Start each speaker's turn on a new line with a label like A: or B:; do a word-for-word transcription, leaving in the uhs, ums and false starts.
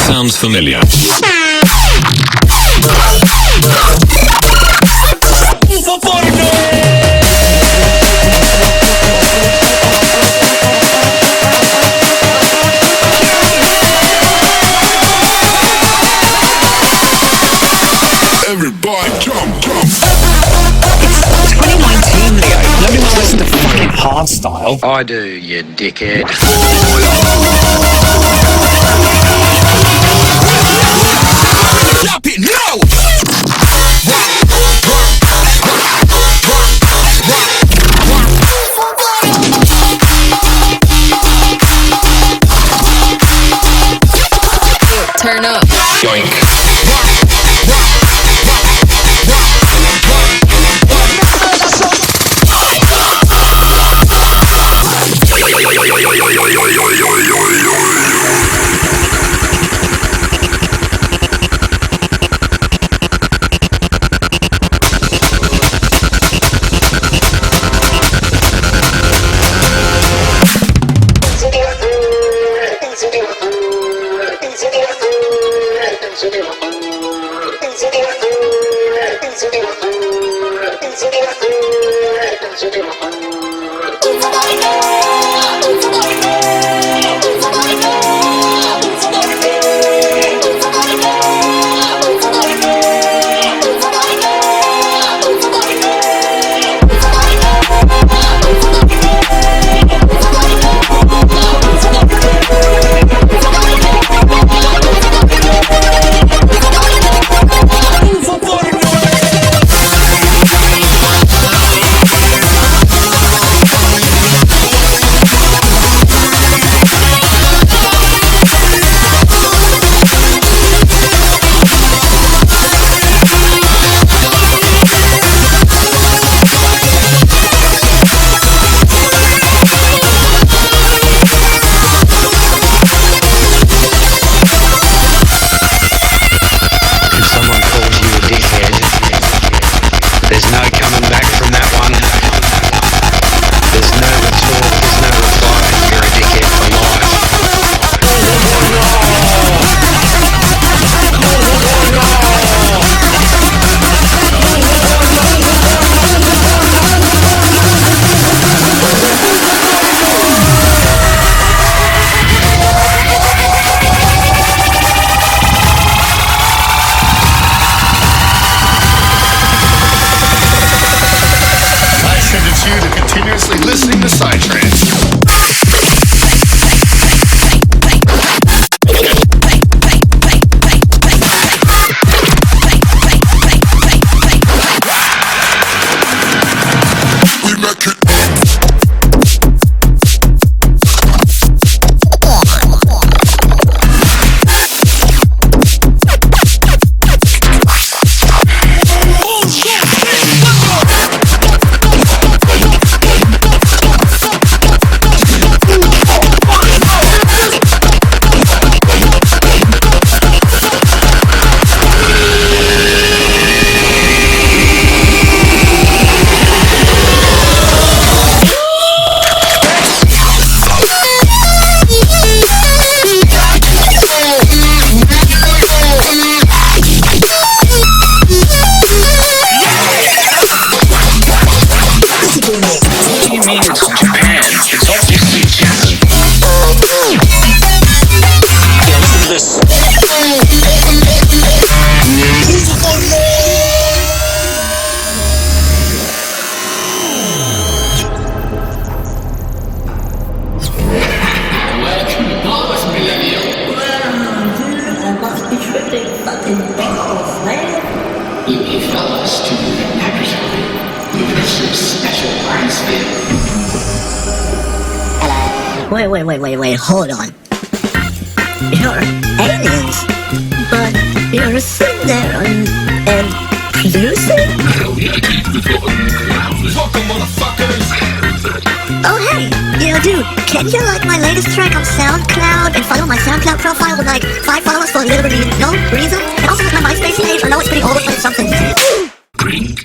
A: sounds familiar.
B: Everybody jump, jump.
C: It's twenty nineteen, Leo. Nobody wants to listen to fucking hardstyle.
D: I do, you dickhead.
B: Drop it, no!
E: Turn up.
A: Yoink.
B: Listening to Psytrance.
F: Wait, wait, wait, wait, wait, hold on. You're aliens, but you're sitting there and, and producing? Oh, hey, you know, dude, can you like my latest track on SoundCloud and follow my SoundCloud profile with like five followers for literally no reason? And also like my MySpace page, I know it's pretty old, but it's something.
B: Green.